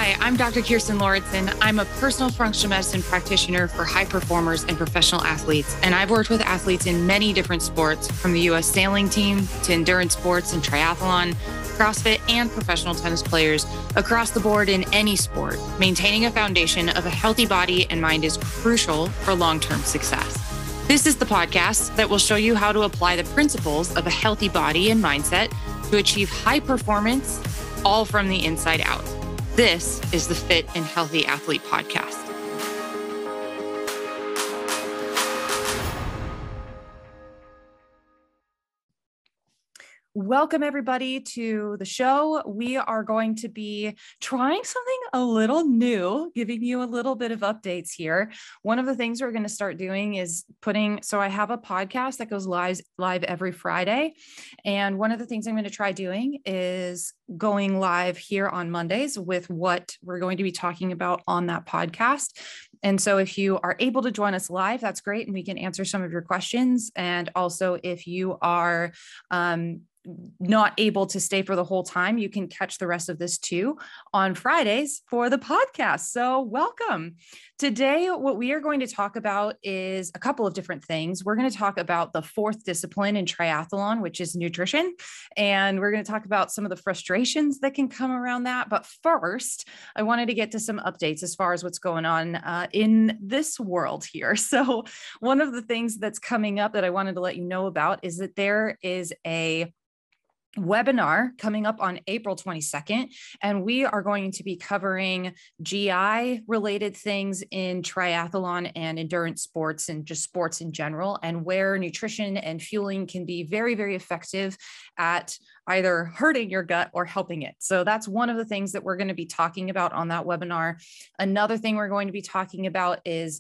Hi, I'm Dr. Kirsten Lauritsen. I'm a personal functional medicine practitioner for high performers and professional athletes. And I've worked with athletes in many different sports, from the U.S. sailing team to endurance sports and triathlon, CrossFit, and professional tennis players across the board in any sport. Maintaining a foundation of a healthy body and mind is crucial for long-term success. This is the podcast that will show you how to apply the principles of a healthy body and mindset to achieve high performance, all from the inside out. This is the Fit and Healthy Athlete Podcast. Welcome, everybody, to the show. We are going to be trying something a little new, giving you a little bit of updates here. One of the things we're going to start doing is I have a podcast that goes live every Friday. And one of the things I'm going to try doing is going live here on Mondays with what we're going to be talking about on that podcast. And so if you are able to join us live, that's great. And we can answer some of your questions. And also if you are, not able to stay for the whole time, you can catch the rest of this too on Fridays for the podcast. So welcome. Today, what we are going to talk about is a couple of different things. We're going to talk about the fourth discipline in triathlon, which is nutrition. And we're going to talk about some of the frustrations that can come around that. But first, I wanted to get to some updates as far as what's going on in this world here. So one of the things that's coming up that I wanted to let you know about is that there is a webinar coming up on April 22nd, and we are going to be covering GI related things in triathlon and endurance sports and just sports in general, and where nutrition and fueling can be very, very effective at either hurting your gut or helping it. So that's one of the things that we're going to be talking about on that webinar. Another thing we're going to be talking about is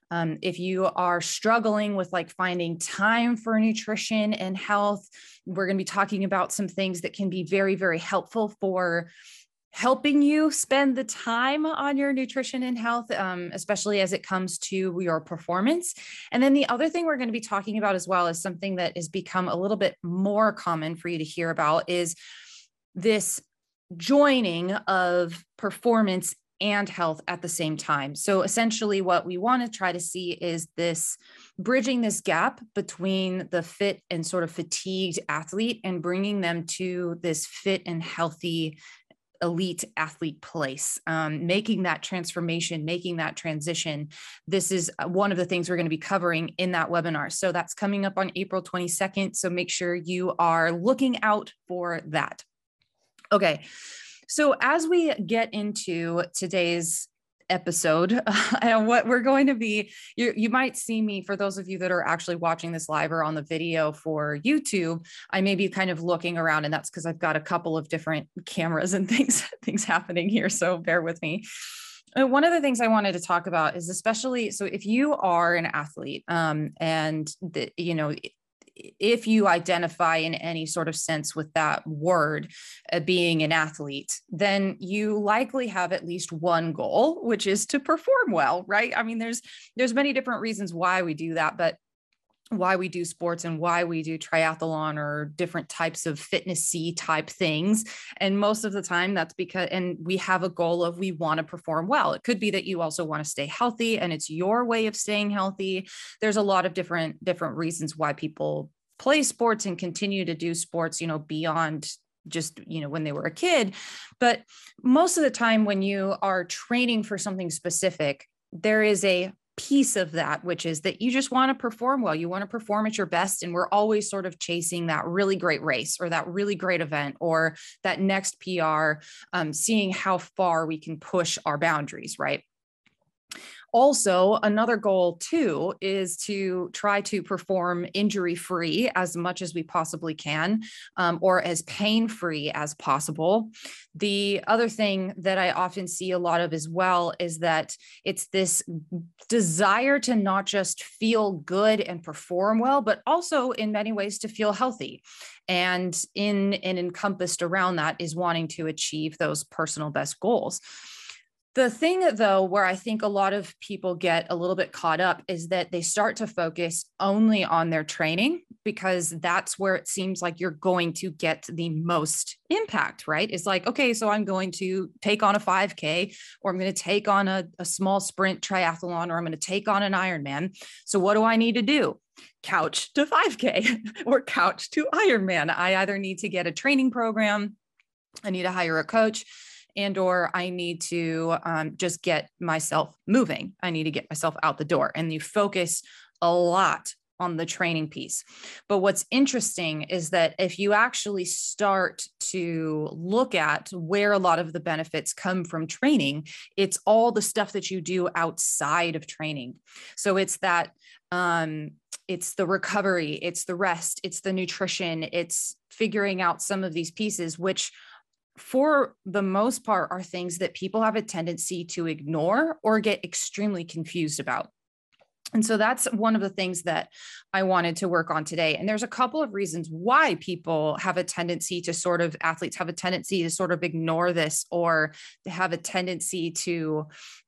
if you are struggling with finding time for nutrition and health, we're going to be talking about some things that can be very, very helpful for helping you spend the time on your nutrition and health, especially as it comes to your performance. And then the other thing we're going to be talking about as well is something that has become a little bit more common for you to hear about is this joining of performance and health at the same time. So essentially what we want to try to see is this bridging this gap between the fit and sort of fatigued athlete and bringing them to this fit and healthy elite athlete place, making that transformation, making that transition. This is one of the things we're going to be covering in that webinar. So that's coming up on April 22nd. So make sure you are looking out for that. Okay. So as we get into today's episode, and what we're going to be, you might see me, for those of you that are actually watching this live or on the video for YouTube, I may be kind of looking around, and that's because I've got a couple of different cameras and things happening here. So bear with me. One of the things I wanted to talk about is especially, so if you are an athlete, if you identify in any sort of sense with that word, being an athlete, then you likely have at least one goal, which is to perform well, right? I mean, there's many different reasons why we do that, but why we do sports and why we do triathlon or different types of fitnessy type things. And most of the time that's because, and we have a goal of, we want to perform well. It could be that you also want to stay healthy and it's your way of staying healthy. There's a lot of different reasons why people play sports and continue to do sports, beyond just, when they were a kid. But most of the time when you are training for something specific, there is a piece of that, which is that you just want to perform well. You want to perform at your best. And we're always sort of chasing that really great race or that really great event or that next PR, seeing how far we can push our boundaries, right? Also, another goal too is to try to perform injury-free as much as we possibly can, or as pain-free as possible. The other thing that I often see a lot of as well is that it's this desire to not just feel good and perform well, but also in many ways to feel healthy. And encompassed around that is wanting to achieve those personal best goals. The thing though, where I think a lot of people get a little bit caught up is that they start to focus only on their training because that's where it seems like you're going to get the most impact, right? It's like, okay, so I'm going to take on a 5K, or I'm going to take on a small sprint triathlon, or I'm going to take on an Ironman. So what do I need to do? Couch to 5K or couch to Ironman. I either need to get a training program, I need to hire a coach, or I need to just get myself moving. I need to get myself out the door. And you focus a lot on the training piece. But what's interesting is that if you actually start to look at where a lot of the benefits come from training, it's all the stuff that you do outside of training. So it's that, it's the recovery, it's the rest, it's the nutrition, it's figuring out some of these pieces, which for the most part are things that people have a tendency to ignore or get extremely confused about. And so that's one of the things that I wanted to work on today. And there's a couple of reasons why people have a tendency to athletes have a tendency to sort of ignore this, or to have a tendency to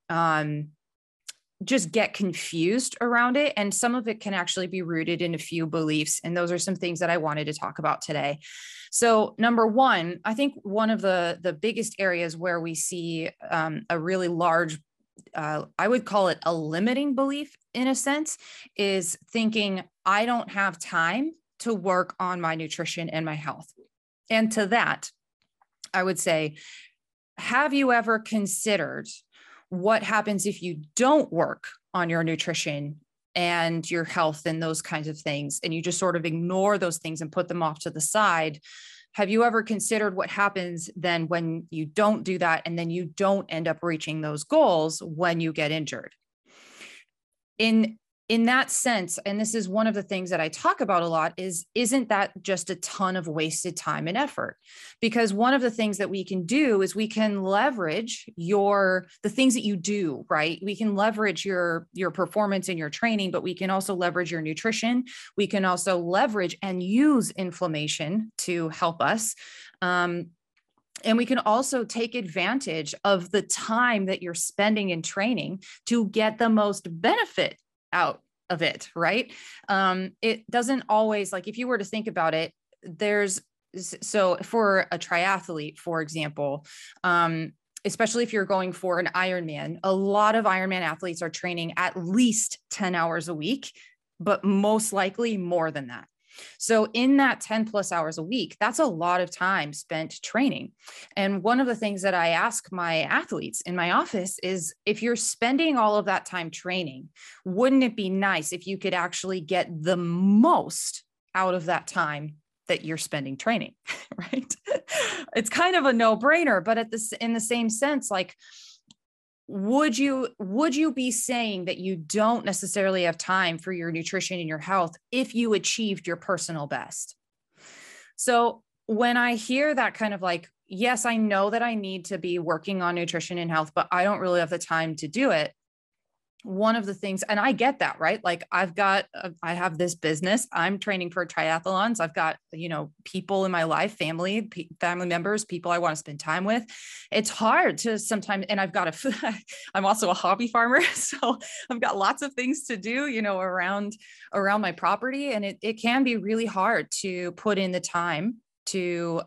just get confused around it. And some of it can actually be rooted in a few beliefs. And those are some things that I wanted to talk about today. So number one, I think one of the biggest areas where we see a really large, I would call it a limiting belief in a sense, is thinking I don't have time to work on my nutrition and my health. And to that, I would say, have you ever considered what happens if you don't work on your nutrition and your health and those kinds of things, and you just sort of ignore those things and put them off to the side? Have you ever considered what happens then when you don't do that, and then you don't end up reaching those goals when you get injured? In that sense, and this is one of the things that I talk about a lot, isn't that just a ton of wasted time and effort? Because one of the things that we can do is we can leverage the things that you do, right? We can leverage your performance in your training, but we can also leverage your nutrition. We can also leverage and use inflammation to help us. And we can also take advantage of the time that you're spending in training to get the most benefit out of it, right? It doesn't always, like, if you were to think about it, so for a triathlete, for example, especially if you're going for an Ironman, a lot of Ironman athletes are training at least 10 hours a week, but most likely more than that. So in that 10 plus hours a week, that's a lot of time spent training. And one of the things that I ask my athletes in my office is, if you're spending all of that time training, wouldn't it be nice if you could actually get the most out of that time that you're spending training, right? It's kind of a no-brainer, but in the same sense, like, would you be saying that you don't necessarily have time for your nutrition and your health if you achieved your personal best? So when I hear that kind of like, yes, I know that I need to be working on nutrition and health, but I don't really have the time to do it. One of the things, and I get that, right? Like, I have this business, I'm training for triathlons. I've got, people in my life, family members, people I want to spend time with. It's hard to sometimes, and I'm also a hobby farmer. So I've got lots of things to do, around my property. And it can be really hard to put in the time to,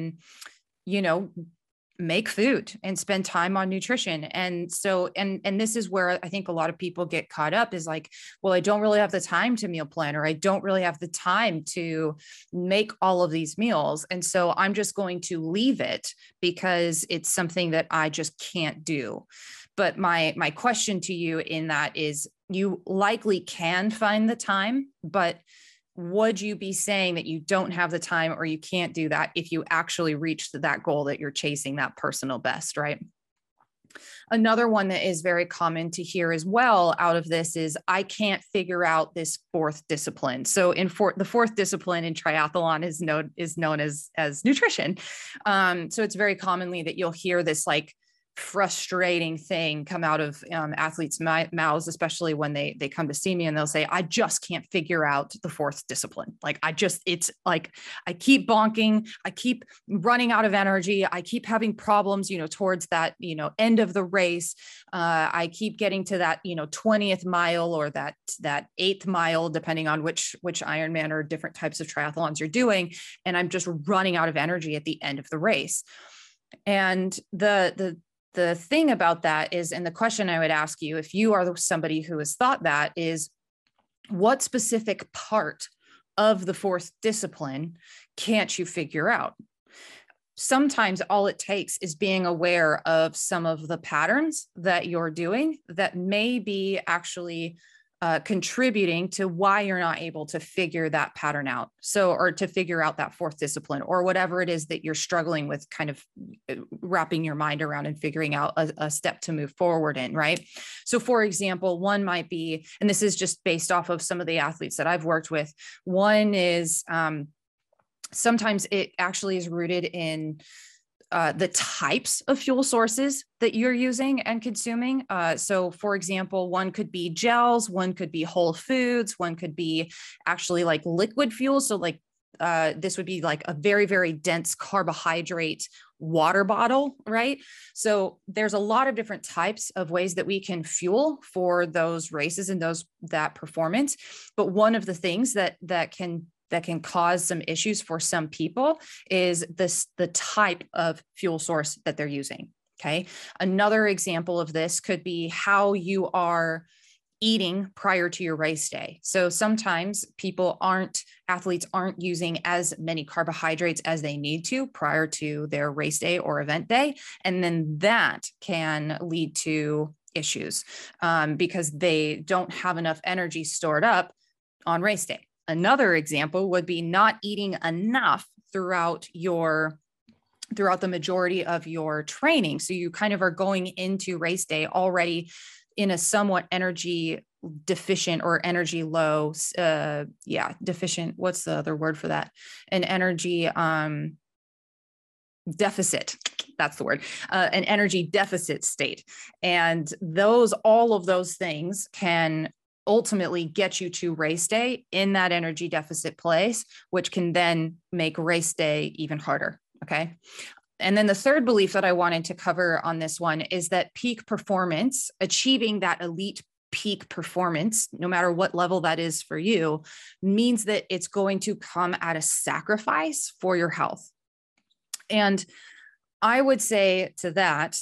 make food and spend time on nutrition. And so, and this is where I think a lot of people get caught up, is like, well, I don't really have the time to meal plan, or I don't really have the time to make all of these meals. And so I'm just going to leave it because it's something that I just can't do. But my question to you in that is, you likely can find the time, but would you be saying that you don't have the time or you can't do that if you actually reach that goal that you're chasing, that personal best, right? Another one that is very common to hear as well out of this is, I can't figure out this fourth discipline. So the fourth discipline in triathlon is known as nutrition. So it's very commonly that you'll hear this, like, frustrating thing come out of athletes' mouths, especially when they come to see me and they'll say, I just can't figure out the fourth discipline. Like, it's like, I keep bonking, I keep running out of energy, I keep having problems, towards that, end of the race. I keep getting to that, 20th mile or that 8th mile, depending on which Ironman or different types of triathlons you're doing. And I'm just running out of energy at the end of the race. And the thing about that is, and the question I would ask you, if you are somebody who has thought that, is what specific part of the fourth discipline can't you figure out? Sometimes all it takes is being aware of some of the patterns that you're doing that may be actually contributing to why you're not able to figure that pattern out. Or to figure out that fourth discipline, or whatever it is that you're struggling with, kind of wrapping your mind around and figuring out a step to move forward in, right? So for example, one might be, and this is just based off of some of the athletes that I've worked with, one is sometimes it actually is rooted in the types of fuel sources that you're using and consuming. So for example, one could be gels, one could be whole foods, one could be actually like liquid fuels. So like this would be like a very, very dense carbohydrate water bottle, right? So there's a lot of different types of ways that we can fuel for those races and that performance. But one of the things that can cause some issues for some people is the type of fuel source that they're using. Okay. Another example of this could be how you are eating prior to your race day. So sometimes athletes aren't using as many carbohydrates as they need to prior to their race day or event day. And then that can lead to issues because they don't have enough energy stored up on race day. Another example would be not eating enough throughout the majority of your training. So you kind of are going into race day already in a somewhat energy deficient or energy low, deficient. What's the other word for that? An energy deficit. That's the word, an energy deficit state. And all of those things can ultimately get you to race day in that energy deficit place, which can then make race day even harder. Okay. And then the third belief that I wanted to cover on this one is that peak performance, achieving that elite peak performance, no matter what level that is for you, means that it's going to come at a sacrifice for your health. And I would say to that,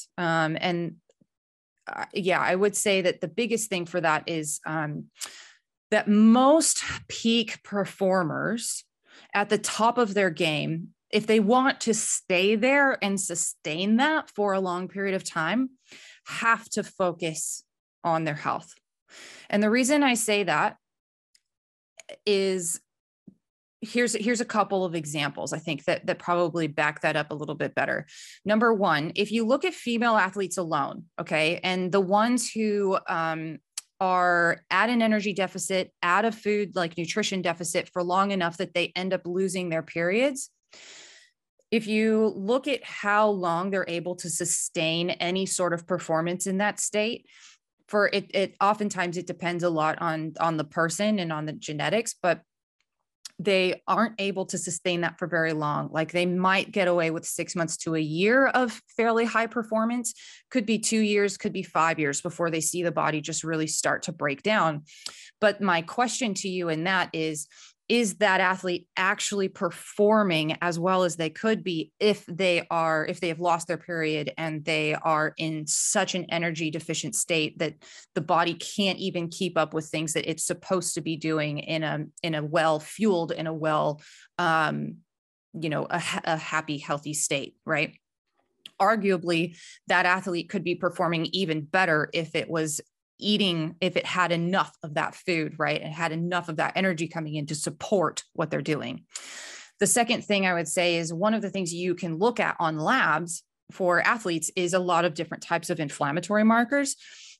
I would say that the biggest thing for that is that most peak performers at the top of their game, if they want to stay there and sustain that for a long period of time, have to focus on their health. And the reason I say that is here's a couple of examples, I think, that probably back that up a little bit better. Number one, if you look at female athletes alone, okay, and the ones who are at an energy deficit, at a food like nutrition deficit for long enough that they end up losing their periods, if you look at how long they're able to sustain any sort of performance in that state, for it oftentimes it depends a lot on the person and on the genetics, but they aren't able to sustain that for very long. Like they might get away with 6 months to a year of fairly high performance, could be 2 years, could be 5 years before they see the body just really start to break down. But my question to you in that is that athlete actually performing as well as they could be if they have lost their period and they are in such an energy deficient state that the body can't even keep up with things that it's supposed to be doing in a well-fueled, in a well, a happy, healthy state, right? Arguably, that athlete could be performing even better if it had enough of that food, right? It had enough of that energy coming in to support what they're doing. The second thing I would say is one of the things you can look at on labs for athletes is a lot of different types of inflammatory markers.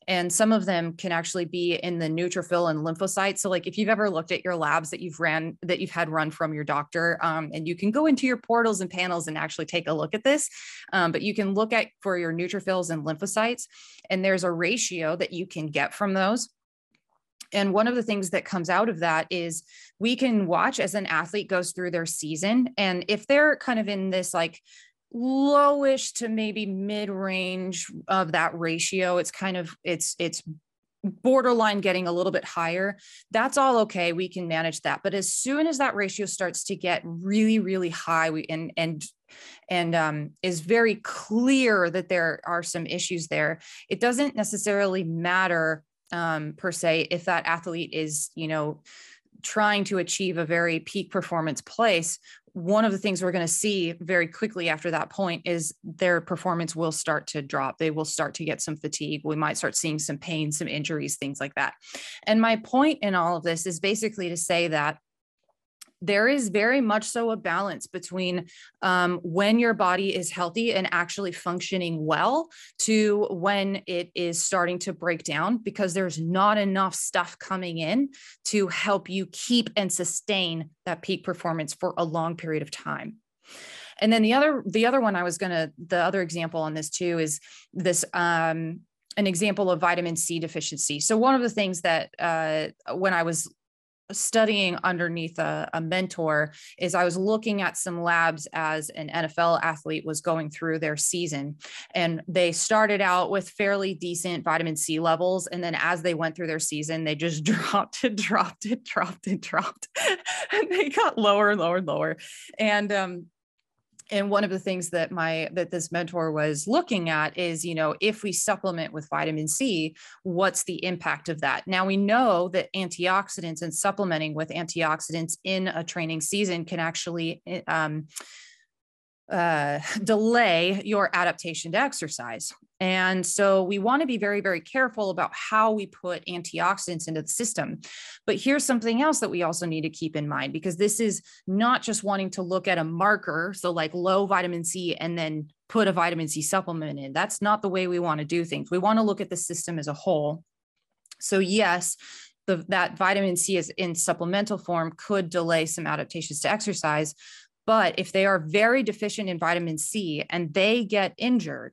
And some of them can actually be in the neutrophil and lymphocytes. So like if you've ever looked at your labs that you've had run from your doctor, and you can go into your portals and panels and actually take a look at this, but you can look at for your neutrophils and lymphocytes, and there's a ratio that you can get from those. And one of the things that comes out of that is we can watch as an athlete goes through their season. And if they're kind of in this like lowish to maybe mid-range of that ratio, it's kind of, it's borderline getting a little bit higher, that's all okay. We can manage that. But as soon as that ratio starts to get really, really high, and is very clear that there are some issues there, it doesn't necessarily matter per se if that athlete is, trying to achieve a very peak performance place. One of the things we're going to see very quickly after that point is their performance will start to drop. They will start to get some fatigue. We might start seeing some pain, some injuries, things like that. And my point in all of this is basically to say that there is very much so a balance between when your body is healthy and actually functioning well to when it is starting to break down, because there's not enough stuff coming in to help you keep and sustain that peak performance for a long period of time. And then the other one the other example on this too is this, an example of vitamin C deficiency. So one of the things that when I was studying underneath a mentor is I was looking at some labs as an NFL athlete was going through their season, and they started out with fairly decent vitamin C levels. And then as they went through their season, they just dropped and they got lower and lower and lower. And one of the things that this mentor was looking at is, if we supplement with vitamin C, what's the impact of that? Now we know that antioxidants and supplementing with antioxidants in a training season can actually delay your adaptation to exercise. And so we want to be very, very careful about how we put antioxidants into the system. But here's something else that we also need to keep in mind, because this is not just wanting to look at a marker, so like low vitamin C and then put a vitamin C supplement in. That's not the way we want to do things. We want to look at the system as a whole. So yes, that vitamin C is in supplemental form could delay some adaptations to exercise. But if they are very deficient in vitamin C and they get injured,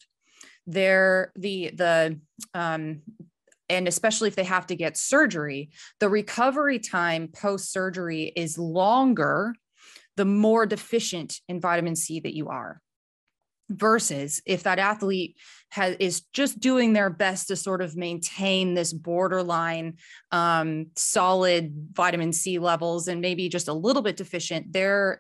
and especially if they have to get surgery, the recovery time post-surgery is longer the more deficient in vitamin C that you are. Versus if that athlete is just doing their best to sort of maintain this borderline solid vitamin C levels and maybe just a little bit deficient, the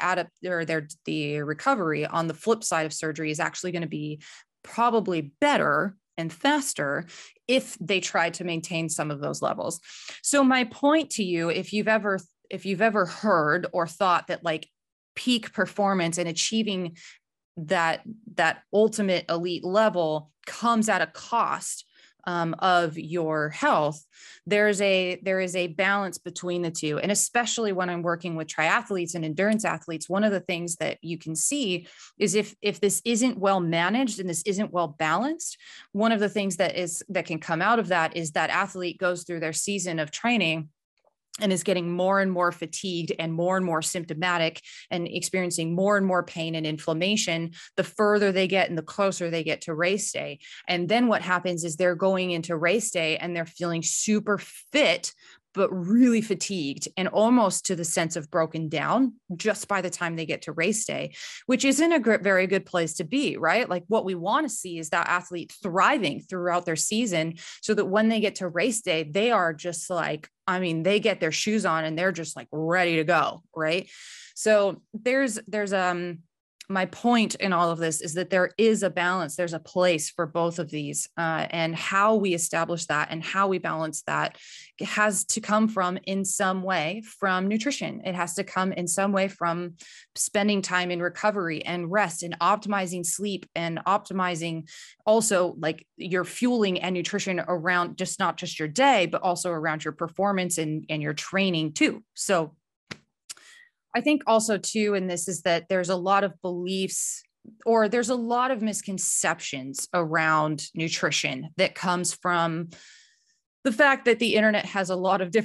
recovery on the flip side of surgery is actually going to be probably better and faster if they try to maintain some of those levels. So my point to you, if you've ever heard or thought that like peak performance and achieving that ultimate elite level comes at a cost of your health, there is a balance between the two. And especially when I'm working with triathletes and endurance athletes, one of the things that you can see is if this isn't well managed and this isn't well balanced, one of the things that can come out of that is that athlete goes through their season of training and is getting more and more fatigued and more symptomatic and experiencing more and more pain and inflammation the further they get and the closer they get to race day. And then what happens is they're going into race day and they're feeling super fit, but really fatigued and almost to the sense of broken down just by the time they get to race day, which isn't a very good place to be, right? Like what we want to see is that athlete thriving throughout their season so that when they get to race day, they are just like, they get their shoes on and they're just like ready to go, right? So there's my point in all of this is that there is a balance. There's a place for both of these, and how we establish that and how we balance that has to come from in some way from nutrition. It has to come in some way from spending time in recovery and rest and optimizing sleep and optimizing also like your fueling and nutrition around just not just your day, but also around your performance and your training too. So I think also too, in this is that there's a lot of beliefs or there's a lot of misconceptions around nutrition that comes from the fact that the internet has a lot of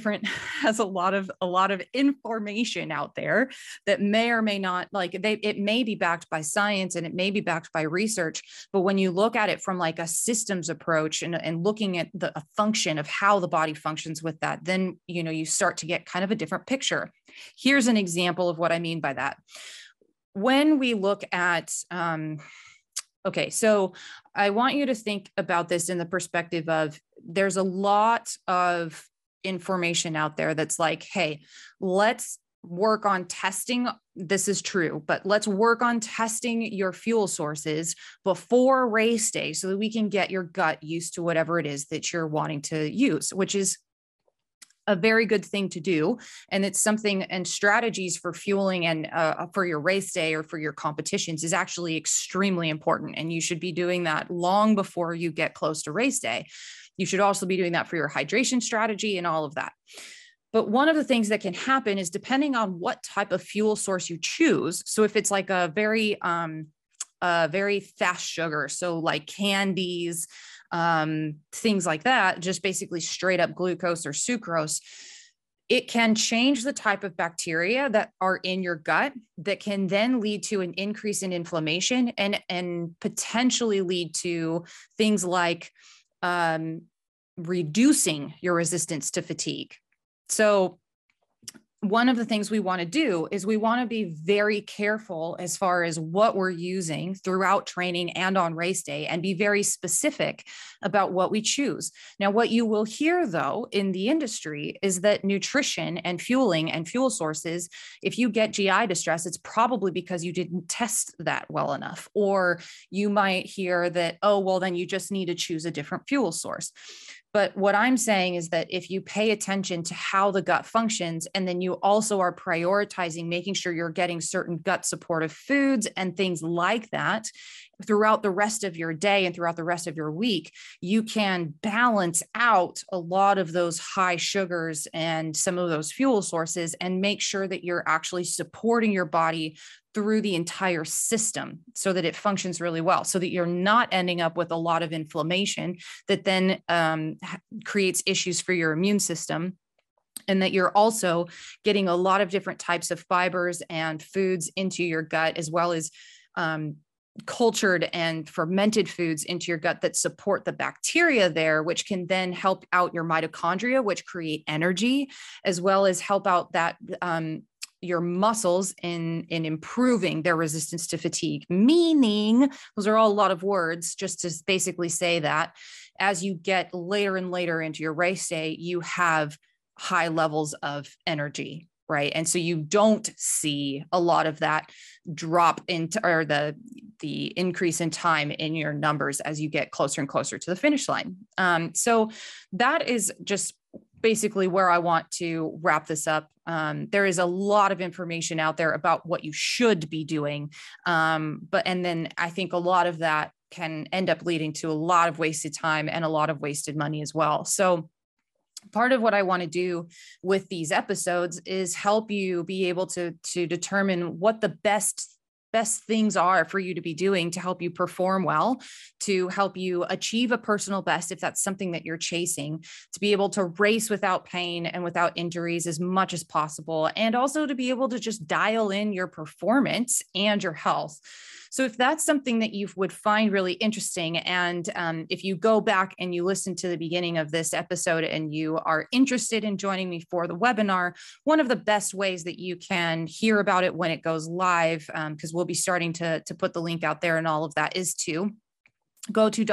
information out there that may or may not, like, it may be backed by science and it may be backed by research, but when you look at it from like a systems approach and looking at a function of how the body functions with that, then you start to get kind of a different picture. Here's an example of what I mean by that. When we look at okay, so I want you to think about this in the perspective of, there's a lot of information out there that's like, hey, let's work on testing. This is true, but let's work on testing your fuel sources before race day so that we can get your gut used to whatever it is that you're wanting to use, which is a very good thing to do. And it's something, and strategies for fueling and for your race day or for your competitions is actually extremely important. And you should be doing that long before you get close to race day. You should also be doing that for your hydration strategy and all of that. But one of the things that can happen is, depending on what type of fuel source you choose. So if it's like a very fast sugar, so like candies, things like that, just basically straight up glucose or sucrose, it can change the type of bacteria that are in your gut that can then lead to an increase in inflammation and potentially lead to things like reducing your resistance to fatigue. So one of the things we want to do is we want to be very careful as far as what we're using throughout training and on race day, and be very specific about what we choose. Now, what you will hear though in the industry is that nutrition and fueling and fuel sources, if you get GI distress, it's probably because you didn't test that well enough. Or you might hear that, oh, well, then you just need to choose a different fuel source. But what I'm saying is that if you pay attention to how the gut functions, and then you also are prioritizing making sure you're getting certain gut supportive foods and things like that throughout the rest of your day and throughout the rest of your week, you can balance out a lot of those high sugars and some of those fuel sources, and make sure that you're actually supporting your body through the entire system so that it functions really well, so that you're not ending up with a lot of inflammation that then creates issues for your immune system. And that you're also getting a lot of different types of fibers and foods into your gut, as well as cultured and fermented foods into your gut that support the bacteria there, which can then help out your mitochondria, which create energy, as well as help out that your muscles in improving their resistance to fatigue. Meaning, those are all a lot of words just to basically say that as you get later and later into your race day, you have high levels of energy, right? And so you don't see a lot of that drop into, or the increase in time in your numbers as you get closer and closer to the finish line. So that is just basically where I want to wrap this up. There is a lot of information out there about what you should be doing. And then I think a lot of that can end up leading to a lot of wasted time and a lot of wasted money as well. So part of what I want to do with these episodes is help you be able to determine what the best things are for you to be doing to help you perform well, to help you achieve a personal best if that's something that you're chasing, to be able to race without pain and without injuries as much as possible, and also to be able to just dial in your performance and your health. So if that's something that you would find really interesting, and if you go back and you listen to the beginning of this episode and you are interested in joining me for the webinar, one of the best ways that you can hear about it when it goes live, because we'll be starting to put the link out there and all of that, is to go to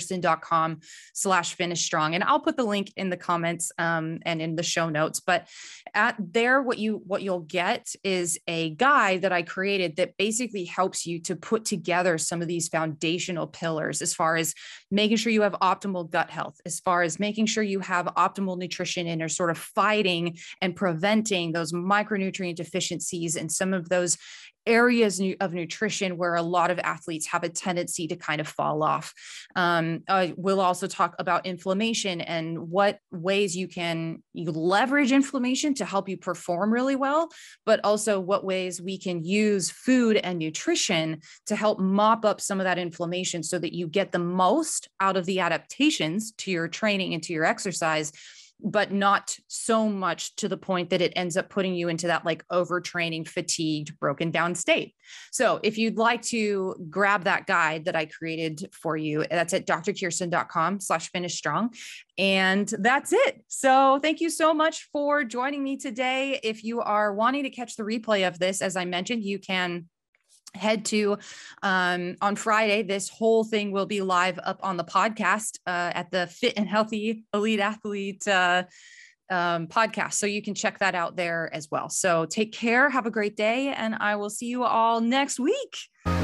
drkirsten.com/finishstrong. And I'll put the link in the comments and in the show notes. But at there, what you'll get is a guide that I created that basically helps you to put together some of these foundational pillars, as far as making sure you have optimal gut health, as far as making sure you have optimal nutrition and are sort of fighting and preventing those micronutrient deficiencies and some of those areas of nutrition where a lot of athletes have a tendency to kind of fall off. off. We'll also talk about inflammation and what ways you leverage inflammation to help you perform really well, but also what ways we can use food and nutrition to help mop up some of that inflammation so that you get the most out of the adaptations to your training and to your exercise, but not so much to the point that it ends up putting you into that like overtraining, fatigued, broken down state. So if you'd like to grab that guide that I created for you, that's at drkirsten.com/finishstrong. And that's it. So thank you so much for joining me today. If you are wanting to catch the replay of this, as I mentioned, you can head to on Friday. This whole thing will be live up on the podcast at the Fit and Healthy Elite Athlete podcast. So you can check that out there as well. So take care. Have a great day. And I will see you all next week.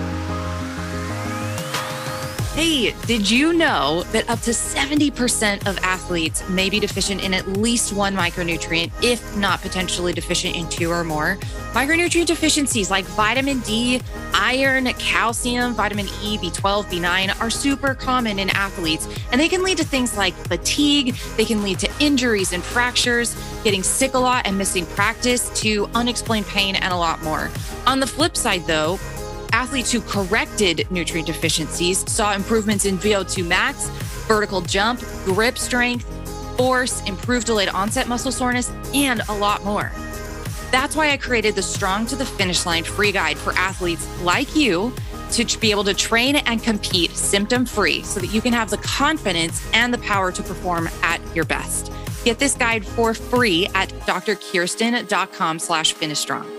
Hey, did you know that up to 70% of athletes may be deficient in at least one micronutrient, if not potentially deficient in two or more? Micronutrient deficiencies like vitamin D, iron, calcium, vitamin E, B12, B9 are super common in athletes, and they can lead to things like fatigue. They can lead to injuries and fractures, getting sick a lot and missing practice, to unexplained pain, and a lot more. On the flip side, though, athletes who corrected nutrient deficiencies saw improvements in VO2 max, vertical jump, grip strength, force, improved delayed onset muscle soreness, and a lot more. That's why I created the Strong to the Finish Line free guide for athletes like you to be able to train and compete symptom-free so that you can have the confidence and the power to perform at your best. Get this guide for free at drkirsten.com/finishstrong.